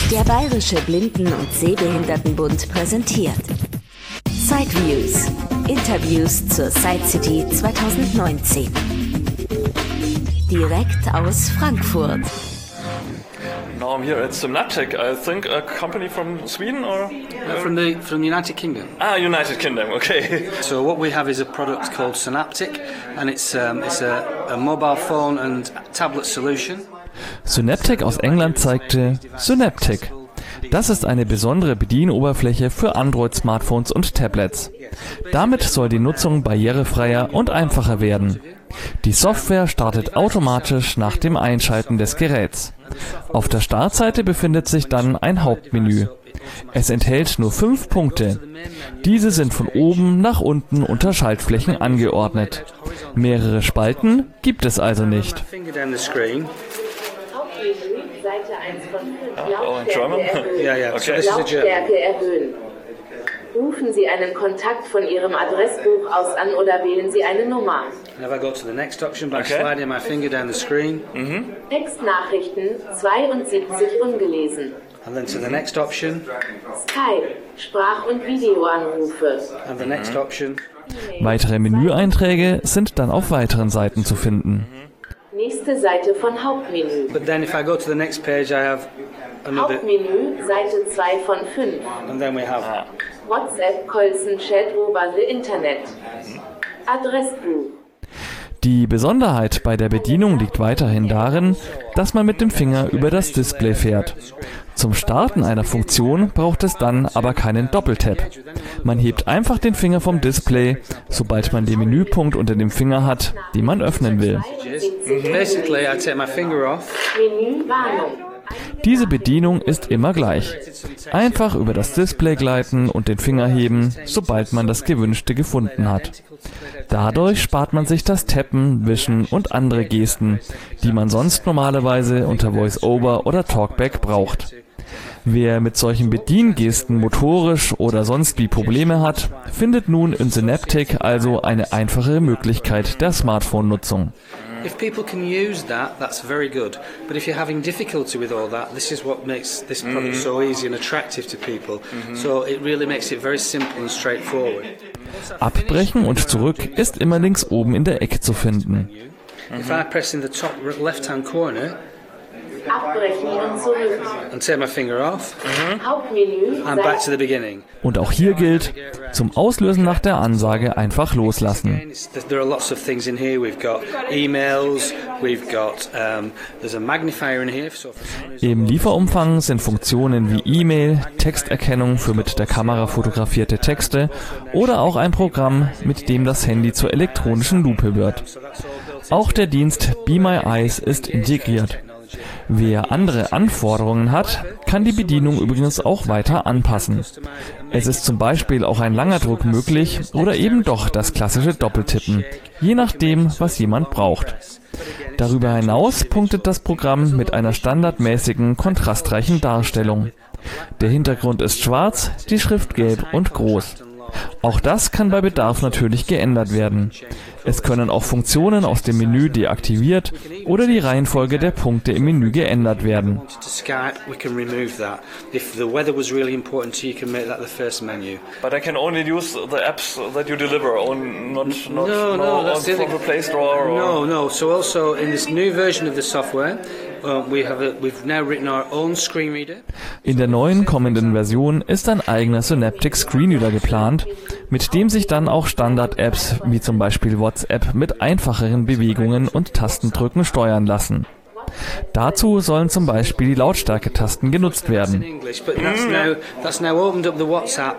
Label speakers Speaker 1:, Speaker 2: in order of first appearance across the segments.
Speaker 1: Der Bayerische Blinden- und Sehbehindertenbund präsentiert Sideviews. Interviews zur Side City 2019. Direkt aus Frankfurt.
Speaker 2: Now I'm here at Synaptic, I think a company from Sweden or?
Speaker 3: From the United Kingdom.
Speaker 2: Ah, United Kingdom, okay.
Speaker 3: So what we have is a product called Synaptic, and it's a mobile phone and tablet solution.
Speaker 4: Synaptic aus England zeigte Synaptic. Das ist eine besondere Bedienoberfläche für Android-Smartphones und Tablets. Damit soll die Nutzung barrierefreier und einfacher werden. Die Software startet automatisch nach dem Einschalten des Geräts. Auf der Startseite befindet sich dann ein Hauptmenü. Es enthält nur 5 Punkte. Diese sind von oben nach unten unter Schaltflächen angeordnet. Mehrere Spalten gibt es also nicht.
Speaker 1: Seite 1 von 5.
Speaker 2: Oh, in German?
Speaker 1: Okay. Lautstärke erhöhen. Rufen Sie einen Kontakt von Ihrem Adressbuch aus an oder wählen Sie eine Nummer.
Speaker 3: Now I go to the next option by sliding my finger down the screen.
Speaker 1: Textnachrichten 72 ungelesen.
Speaker 3: And then to the next option.
Speaker 1: Skype, Sprach- und Videoanrufe.
Speaker 3: And the next option.
Speaker 4: Weitere Menüeinträge sind dann auf weiteren Seiten zu finden.
Speaker 1: Nächste Seite von Hauptmenü.
Speaker 3: But then if I go to the next page, I have another.
Speaker 1: Hauptmenü, Seite 2 von 5.
Speaker 3: And then we have
Speaker 1: WhatsApp, Colson, Chat over the Internet. Adressbuch.
Speaker 4: Die Besonderheit bei der Bedienung liegt weiterhin darin, dass man mit dem Finger über das Display fährt. Zum Starten einer Funktion braucht es dann aber keinen Doppeltap. Man hebt einfach den Finger vom Display, sobald man den Menüpunkt unter dem Finger hat, den man öffnen will.
Speaker 3: basically I take my finger off.
Speaker 1: Menüwarnung.
Speaker 4: Diese Bedienung ist immer gleich. Einfach über das Display gleiten und den Finger heben, sobald man das Gewünschte gefunden hat. Dadurch spart man sich das Tappen, Wischen und andere Gesten, die man sonst normalerweise unter Voice-Over oder Talkback braucht. Wer mit solchen Bediengesten motorisch oder sonst wie Probleme hat, findet nun in Synaptic also eine einfache Möglichkeit der Smartphone-Nutzung.
Speaker 3: If people can use that, that's very good. But if you're having difficulty with all that, this is what makes this product so easy and attractive to people. So it really makes it very simple and straightforward.
Speaker 4: Abbrechen und zurück ist immer links oben in der Ecke zu finden.
Speaker 3: If I press in the top left-hand corner
Speaker 1: Abbrechen und zurück.
Speaker 3: and take my finger off,
Speaker 1: Hauptmenü.
Speaker 3: I'm back to the beginning.
Speaker 4: Und auch hier gilt, zum Auslösen nach der Ansage einfach loslassen.
Speaker 3: There are lots of things in here. We've got emails, we've got there's a magnifier in here. So
Speaker 4: Im Lieferumfang sind Funktionen wie E-Mail, Texterkennung für mit der Kamera fotografierte Texte oder auch ein Programm, mit dem das Handy zur elektronischen Lupe wird. Auch der Dienst Be My Eyes ist integriert. Wer andere Anforderungen hat, kann die Bedienung übrigens auch weiter anpassen. Es ist zum Beispiel auch ein langer Druck möglich oder eben doch das klassische Doppeltippen, je nachdem, was jemand braucht. Darüber hinaus punktet das Programm mit einer standardmäßigen, kontrastreichen Darstellung. Der Hintergrund ist schwarz, die Schrift gelb und groß. Auch das kann bei Bedarf natürlich geändert werden. Es können auch Funktionen aus dem Menü deaktiviert oder die Reihenfolge der Punkte im Menü geändert werden.
Speaker 3: to Skype, we can remove that. If the weather was really important to you, you can make that the first menu.
Speaker 2: But I can only use the apps that you deliver, not
Speaker 3: No, that's the
Speaker 2: from
Speaker 3: other-
Speaker 2: the Play Store or...
Speaker 3: No. So also in this new version of the software, we've now written our own screen reader.
Speaker 4: In der neuen kommenden Version ist ein eigener Synaptic Screenreader geplant, mit dem sich dann auch Standard-Apps wie zum Beispiel WhatsApp mit einfacheren Bewegungen und Tastendrücken steuern lassen. Dazu sollen zum Beispiel die Lautstärketasten genutzt
Speaker 3: In
Speaker 4: werden.
Speaker 3: English, but that's now opened up the WhatsApp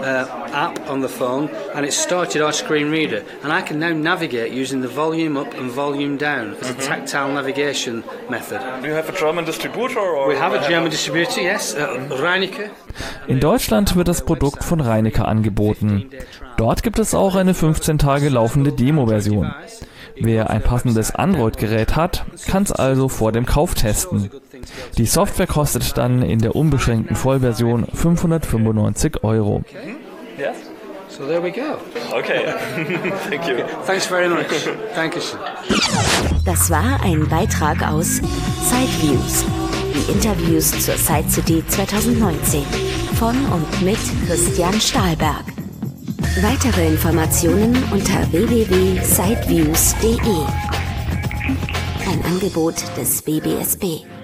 Speaker 3: app on the phone, and it's started our screen reader, and I can now navigate using the volume up and volume down as a tactile navigation method.
Speaker 2: Do you have a German distributor? Or
Speaker 3: We have a German distributor, yes, Reinecke.
Speaker 4: In Deutschland wird das Produkt von Reinecke angeboten. Dort gibt es auch eine 15 Tage laufende Demo-Version. Wer ein passendes Android-Gerät hat, kann es also vor dem Kauf testen. Die Software kostet dann in der unbeschränkten Vollversion 595 €.
Speaker 2: Yes?
Speaker 3: So there we go.
Speaker 2: Okay. Thank you.
Speaker 3: Thanks very much. Dankeschön.
Speaker 1: Das war ein Beitrag aus Sideviews.
Speaker 5: Die Interviews zur Side-CD 2019 von und mit Christian Stahlberg. Weitere Informationen unter www.sideviews.de. Ein Angebot des BBSB.